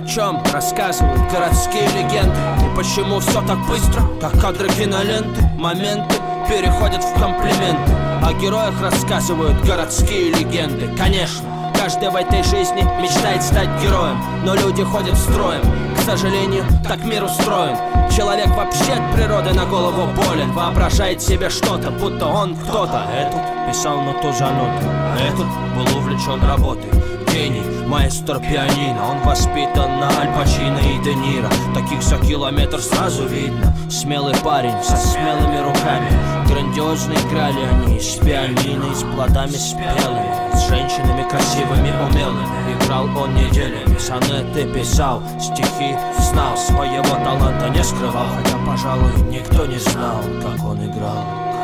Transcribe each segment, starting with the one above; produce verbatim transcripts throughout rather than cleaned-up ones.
чем рассказывают городские легенды. И почему все так быстро, как кадры киноленты. Моменты переходят в комплименты. О героях рассказывают городские легенды. Конечно, каждый в этой жизни мечтает стать героем, но люди ходят строем. К сожалению, так мир устроен. Человек вообще от природы на голову болен. Воображает себе что-то, будто он кто-то. Этот писал ноту за нотой, этот был увлечен работой. Гений, маэстро пианино. Он воспитан на Аль Пачино и Де Ниро. Таких за километр сразу видно. Смелый парень со смелыми руками. Грандиозно играли они с пианино, с плодами спелыми, с женщинами красивыми, умелыми. Играл он неделями, сонеты писал, стихи знал, своего таланта не скрывал. Хотя, пожалуй, никто не знал, как он играл.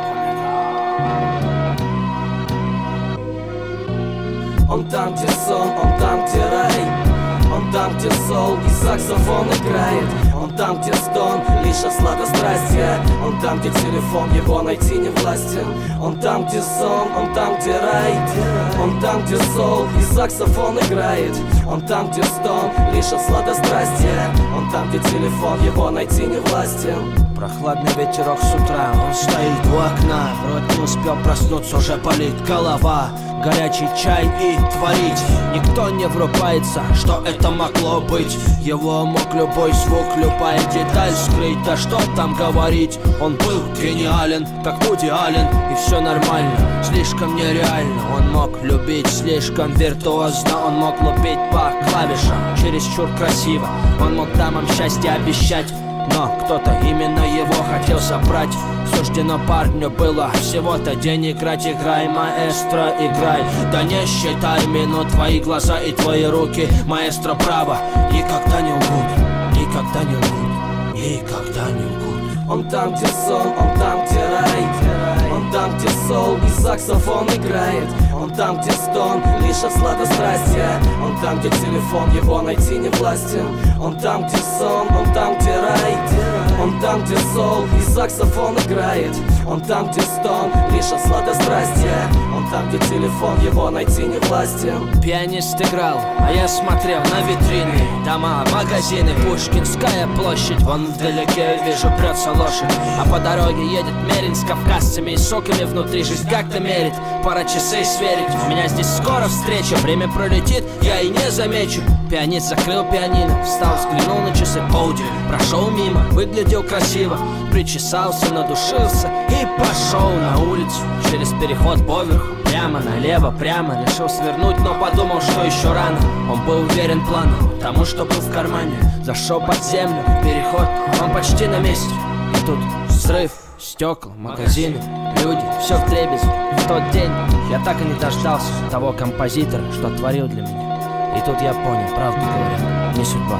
Он там, где сон, он там, где рай. Он там, где сол и саксофон играет. Он там, где стон, лишь от сладострастия. Он там, где телефон, его найти не властен. Он там, где сон, он там, где рай. Он там, где сол и саксофон играет. Он там, где стон, лишь от сладострастия. Он там, где телефон, его найти не властен. Прохладный ветерок с утра, он стоит у окна. Вроде не успел проснуться, уже болит голова. Горячий чай и творить. Никто не врубается, что это могло быть. Его мог любой звук, любая деталь скрыть. Да что там говорить, он был гениален, как Вуди Аллен. И все нормально, слишком нереально. Он мог любить слишком виртуозно. Он мог лупить по клавишам чересчур красиво. Он мог дамам счастье обещать, но кто-то именно его хотел собрать. Суждено парню было всего-то день играть. Играй, маэстро, играй. Да не считай минут, твои глаза и твои руки. Маэстро, право, никогда не лгут. Никогда не лгут. Никогда не лгут. Он там, где сон, он там, где рай. Он там, где сол и саксофон играет. Он там, где стон, лишь от сладострастия. Он там, где телефон, его найти не властен. Он там, где сон, он там, где рай. Он там, где сол и саксофон играет. Он там, где стон, лишь от сладострастия. Он там, где телефон, его найти не властен. Пианист играл, а я смотрел на витрины. Дома, магазины, Пушкинская площадь. Вон вдалеке вижу прется лошадь. А по дороге едет Мерин с кавказцами и соками внутри. Жизнь как-то мерит, пора часы сверить. У меня здесь скоро встреча, время пролетит, я и не замечу. Пианист закрыл пианино, встал, взглянул на часы, полдень. Прошел мимо, выглядел красиво, причесался, надушился и пошел на улицу. Через переход поверху, прямо налево, прямо. Решил свернуть, но подумал, что еще рано. Он был уверен планом, тому, что был в кармане. Зашел под землю, переход, он почти на месте. И тут взрыв, стекла, магазины, люди, все вдребезги. В тот день я так и не дождался того композитора, что творил для меня. И тут я понял, правду говорят, не судьба,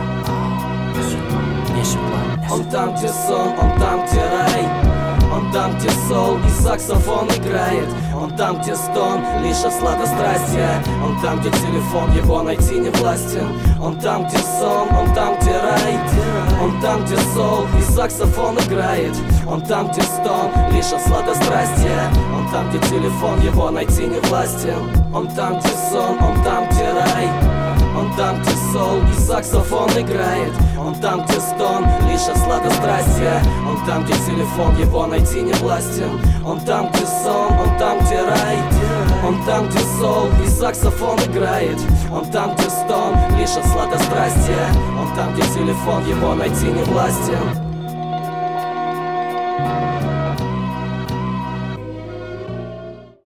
не судьба, не судьба. Он там, где сон, он там, где рай. Он там, где сол и саксофон играет. Он там, где стон, лишь от сладострастия. Он там, где телефон, его найти не властен. Он там, где сон, он там, где рай. Он там, где сол и саксофон играет. Он там, где стон, лишь от сладострастия. Он там, где телефон, его найти не властен. Он там, где сон, он там, где рай. Он там, где сол и саксофон играет. Он там, где стон, лишь от сладострастия. Он там, где телефон, его найти не властен. Он там, где сон, он там, где рай. Он там, где сол и саксофон играет. Он там, где стон, лишь от сладострастия. Он там, где телефон, его найти не властен.